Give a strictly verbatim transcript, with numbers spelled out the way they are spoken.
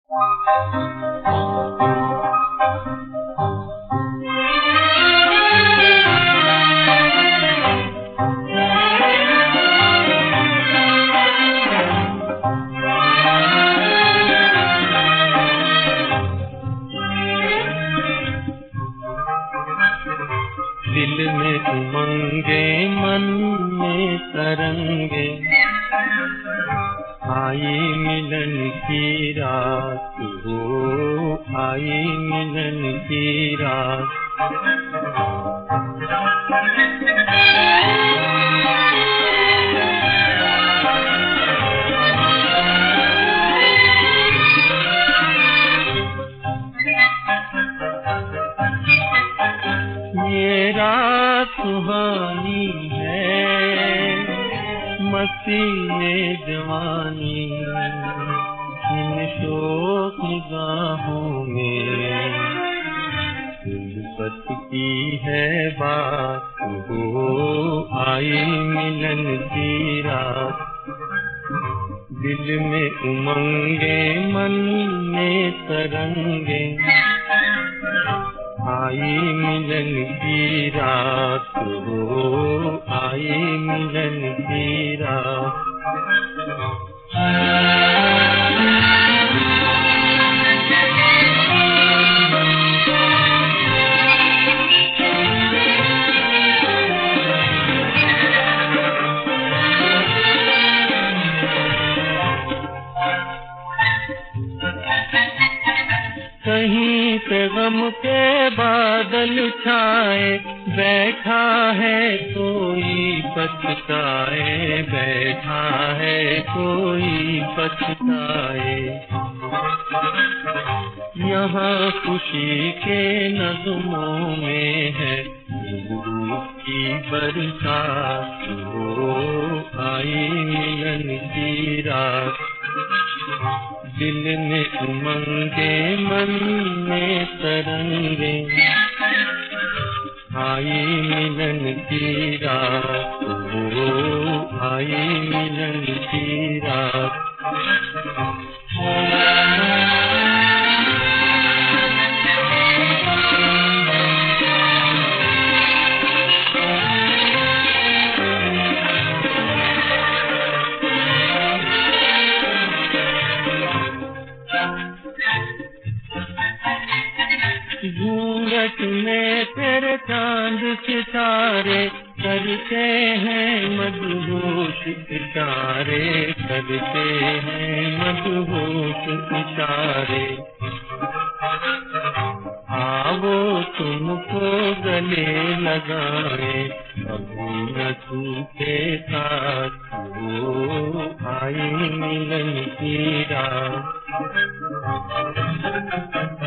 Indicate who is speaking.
Speaker 1: दिल में उमंगे मन में तरंगे, आई मिलन की रात हो, आई मिलन की रात। ये रात सुहानी है, मस्ती ये जवानी, इन शोक निगाहों में उल्फत की है बात हो, आई मिलन की रात। दिल में उमंगे मन में तरंगे, आई मिलन की रात हो, आई मिलन की रात। कहीं पे गम के बादल छाए, बैठा है कोई पछताए, बैठा है कोई पछताए। यहाँ खुशी के नज़्मों में है रूह की बरसात हो, आई मिलन की रात। दिल में उमंगे मन में तरंगे, आई मिलन की रात हो, आई मिलन की रात। घूंघट में तेरे चांद सितारे करते हैं मदहोश इशारे, करते हैं मदहोश इशारे। आओ तुमको गले लगाए, अभी न छूटे साथ हो, आई मिलन की रात।